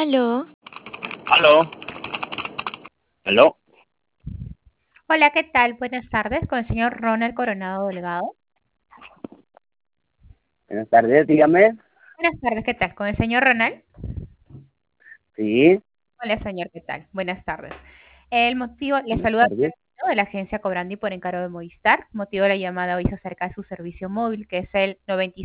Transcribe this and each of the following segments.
Aló. Aló, aló, Hola, ¿qué tal? Buenas tardes, con el señor Ronald Coronado Delgado. buenas tardes, dígame. Buenas tardes, ¿qué tal? Con el señor Ronald. Sí, Hola, señor, ¿qué tal? Buenas tardes. El motivo, le buenas saluda tardes. de la agencia Cobrandi por encargo de Movistar. Motivo de la llamada hoy es acerca de su servicio móvil, que es el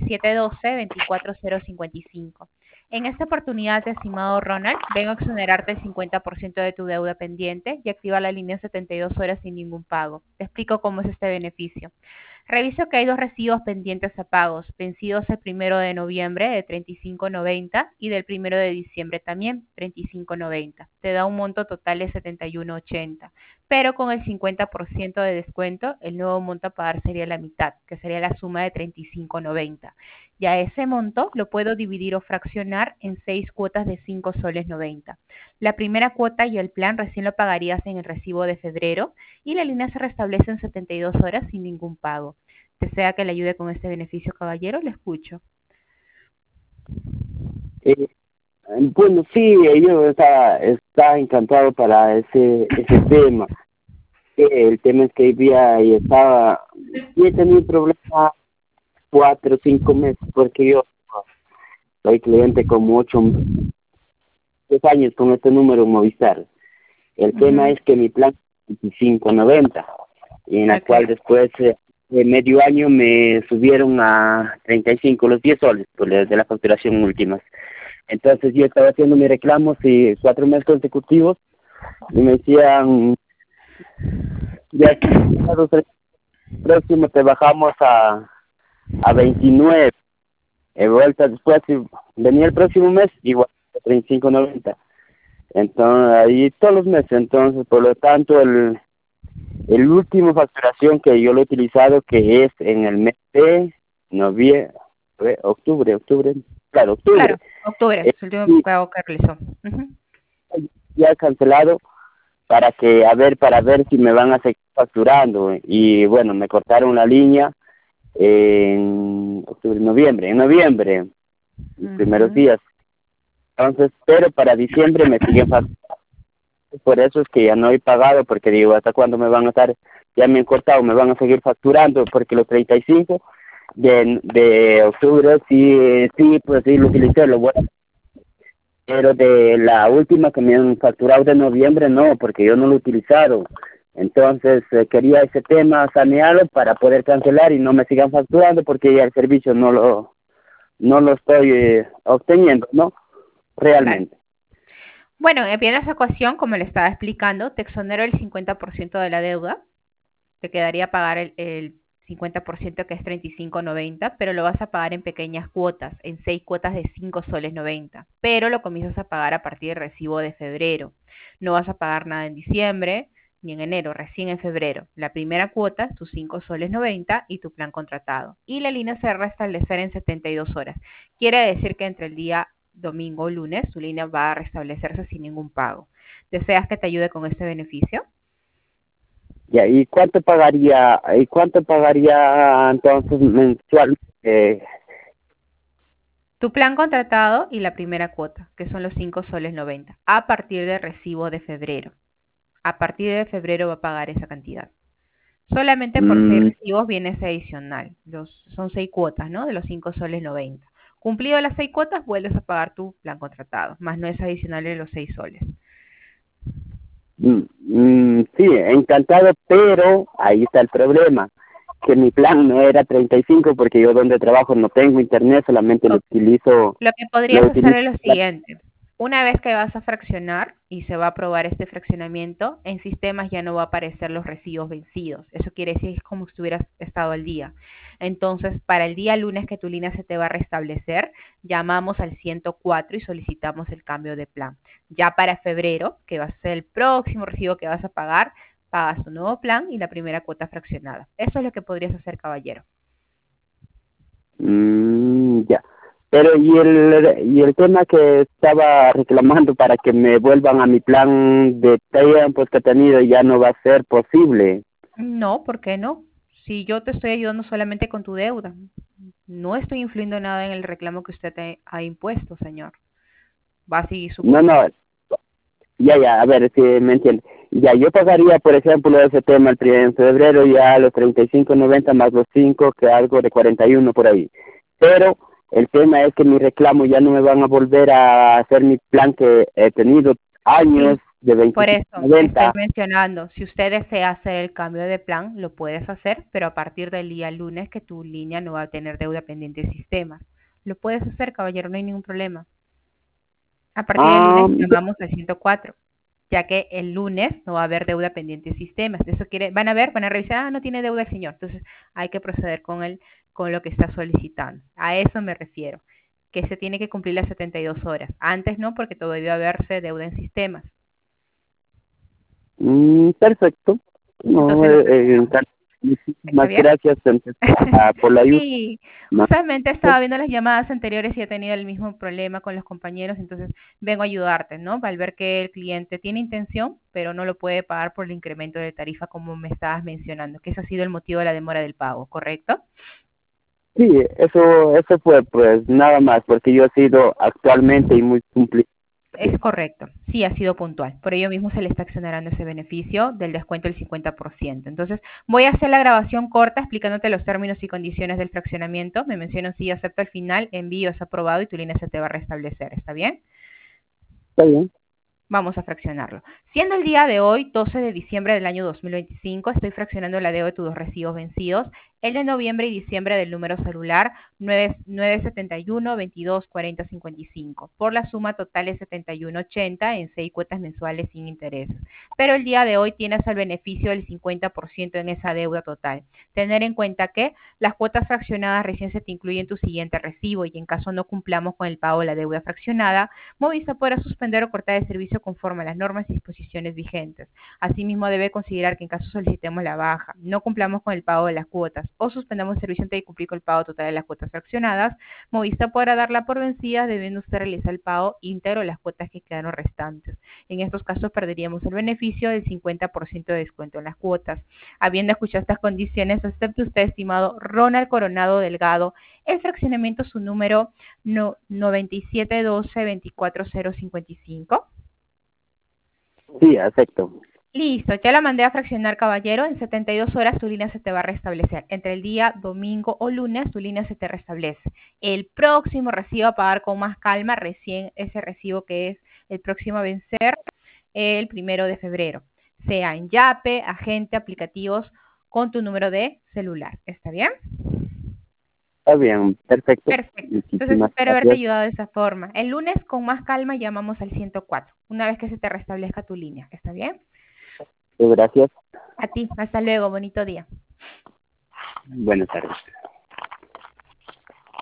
9712-24055. En esta oportunidad, estimado Ronald, vengo a exonerarte el 50% de tu deuda pendiente y activar la línea en 72 horas sin ningún pago. Te explico cómo es este beneficio. Reviso que hay dos recibos pendientes a pagos, vencidos el 1 de noviembre de 35.90 y del 1 de diciembre también, 35.90. Te da un monto total de 71.80, pero con el 50% de descuento, el nuevo monto a pagar sería la mitad, que sería la suma de 35.90. Ya ese monto lo puedo dividir o fraccionar en 6 cuotas de 5 soles 90. La primera cuota y el plan recién lo pagarías en el recibo de febrero y la línea se restablece en 72 horas sin ningún pago. ¿Desea que le ayude con este beneficio, caballero? Le escucho. Eh, bueno, sí, yo está encantado para ese tema. El tema es que hoy día y he tenido problemas 4 o 5 meses, porque yo soy cliente como 10 años con este número Movistar. El tema es que mi plan es 25.90, y en la Okay. cual después de medio año me subieron a 35 los 10 soles por de la facturación últimas. Entonces yo estaba haciendo mis reclamos y 4 meses consecutivos y me decían, ya próximo te bajamos a 29. He vuelta después y venía el próximo mes igual, 35.90. Entonces ahí todos los meses, entonces por lo tanto el último facturación que yo lo he utilizado, que es en el mes de noviembre, octubre, claro, octubre, Claro, octubre, eh, es el último y pago que realizó. Ujú. ya he cancelado para ver si me van a seguir facturando. Y bueno, me cortaron la línea en octubre, en noviembre, los primeros Ujú. días. Entonces, pero para diciembre me siguen facturando. Por eso es que ya no he pagado, porque digo, ¿hasta cuándo me van a estar? Ya me han cortado, me van a seguir facturando, porque los 35 de octubre sí, pues sí lo utilicé, lo bueno. Pero de la última que me han facturado de noviembre, no, porque yo no lo he utilizado. Entonces quería ese tema sanearlo para poder cancelar y no me sigan facturando, porque ya el servicio no lo estoy obteniendo, ¿no? Claro. Realmente. Bueno, en esa ecuación, como le estaba explicando, te exonero el 50% de la deuda. Te quedaría pagar el 50% que es 35.90, pero lo vas a pagar en pequeñas cuotas, en 6 cuotas de 5 soles 90, pero lo comienzas a pagar a partir del recibo de febrero. No vas a pagar nada en diciembre ni en enero, recién en febrero. La primera cuota, tus 5 soles 90 y tu plan contratado. Y la línea se va a restablecer en 72 horas. Quiere decir que entre el día domingo o lunes tu línea va a restablecerse sin ningún pago. ¿Deseas que te ayude con este beneficio? Ya, ¿y cuánto pagaría entonces mensual? Tu plan contratado y la primera cuota, que son los 5 soles 90, a partir del recibo de febrero. A partir de febrero va a pagar esa cantidad. Solamente por 6 mm, recibos viene ese adicional. Son 6 cuotas, ¿no? De los 5 soles 90. Cumplido las 6 cuotas, vuelves a pagar tu plan contratado, más no es adicional de los 6 soles. sí, encantado, pero ahí está el problema, que mi plan no era 35, porque yo donde trabajo no tengo internet, solamente lo Ok. utilizo, Lo que lo podrías hacer utilizo. es lo siguiente. Una vez que vas a fraccionar y se va a aprobar este fraccionamiento, en sistemas ya no va a aparecer los recibos vencidos. Eso quiere decir que es como si hubieras estado al día. Entonces, para el día lunes que tu línea se te va a restablecer, llamamos al 104 y solicitamos el cambio de plan. Ya para febrero, que va a ser el próximo recibo que vas a pagar, pagas tu nuevo plan y la primera cuota fraccionada. Eso es lo que podrías hacer, caballero. Ya. Pero y el tema que estaba reclamando para que me vuelvan a mi plan de tiempos que he tenido ya no va a ser posible. No, ¿por qué no? Si yo te estoy ayudando solamente con tu deuda, no estoy influyendo nada en el reclamo que usted ha impuesto, señor. va a seguir su No, cuenta. no, ya, a ver si me entiende. Ya, yo pagaría, por ejemplo, ese tema en febrero ya los 35.90 más los 5 que algo de 41 por ahí. Pero el tema es que mi reclamo ya no me van a volver a hacer mi plan que he tenido años Sí, de por eso te estoy 25.90. mencionando, si usted desea hacer el cambio de plan, lo puedes hacer, pero a partir del día lunes que tu línea no va a tener deuda pendiente de sistemas. Lo puedes hacer, caballero, no hay ningún problema. A partir del Ah, lunes llamamos al 104, ya que el lunes no va a haber deuda pendiente de sistemas. Eso quiere, van a ver, van a revisar, no tiene deuda el señor. Entonces hay que proceder con lo que está solicitando. A eso me refiero, que se tiene que cumplir las 72 horas. Antes no, porque todavía debe haberse deuda en sistemas. perfecto. No, Entonces lo fraccionamos. ¿Está muchísimas bien? gracias entonces, por la ayuda. Sí, No, justamente estaba viendo las llamadas anteriores y he tenido el mismo problema con los compañeros, entonces vengo a ayudarte, ¿no? Al ver que el cliente tiene intención, pero no lo puede pagar por el incremento de tarifa como me estabas mencionando, que ese ha sido el motivo de la demora del pago, ¿correcto? sí, eso fue pues nada más, porque yo he sido actualmente y muy cumplido. Es correcto, sí ha sido puntual. Por ello mismo se le está exonerando ese beneficio del descuento del 50%. Entonces, voy a hacer la grabación corta explicándote los términos y condiciones del fraccionamiento. Me mencionan si acepto al final, envío es aprobado y tu línea se te va a restablecer. ¿Está bien? Está bien. Vamos a fraccionarlo. Siendo el día de hoy, 12 de diciembre del año 2025, estoy fraccionando la deuda de tus dos recibos vencidos, el de noviembre y diciembre del número celular 971 22 40 55, por la suma total de 71.80 en 6 cuotas mensuales sin intereses. Pero el día de hoy tienes el beneficio del 50% en esa deuda total. Tener en cuenta que las cuotas fraccionadas recién se te incluyen en tu siguiente recibo y en caso no cumplamos con el pago de la deuda fraccionada, Movisa podrá suspender o cortar el servicio conforme a las normas y disposiciones vigentes. Asimismo, debe considerar que en caso solicitemos la baja, no cumplamos con el pago de las cuotas o suspendamos el servicio antes de cumplir con el pago total de las cuotas fraccionadas, Movisa podrá darla por vencida debiendo usted realizar el pago íntegro de las cuotas que quedaron restantes. En estos casos perderíamos el beneficio del 50% de descuento en las cuotas. Habiendo escuchado estas condiciones, acepte usted, estimado Ronald Coronado Delgado, el fraccionamiento su número 9712-24055. Sí, acepto. Listo, ya la mandé a fraccionar, caballero. En 72 horas tu línea se te va a restablecer. Entre el día domingo o lunes tu línea se te restablece. El próximo recibo a pagar con más calma, recién ese recibo que es el próximo a vencer, el 1 de febrero. Sea en Yape, agente, aplicativos, con tu número de celular. ¿Está bien? Está bien, perfecto. Perfecto. Entonces Muchísimas espero haberte gracias. ayudado de esa forma. El lunes con más calma llamamos al 104, una vez que se te restablezca tu línea. ¿Está bien? Gracias. A ti. Hasta luego. Bonito día. Buenas tardes.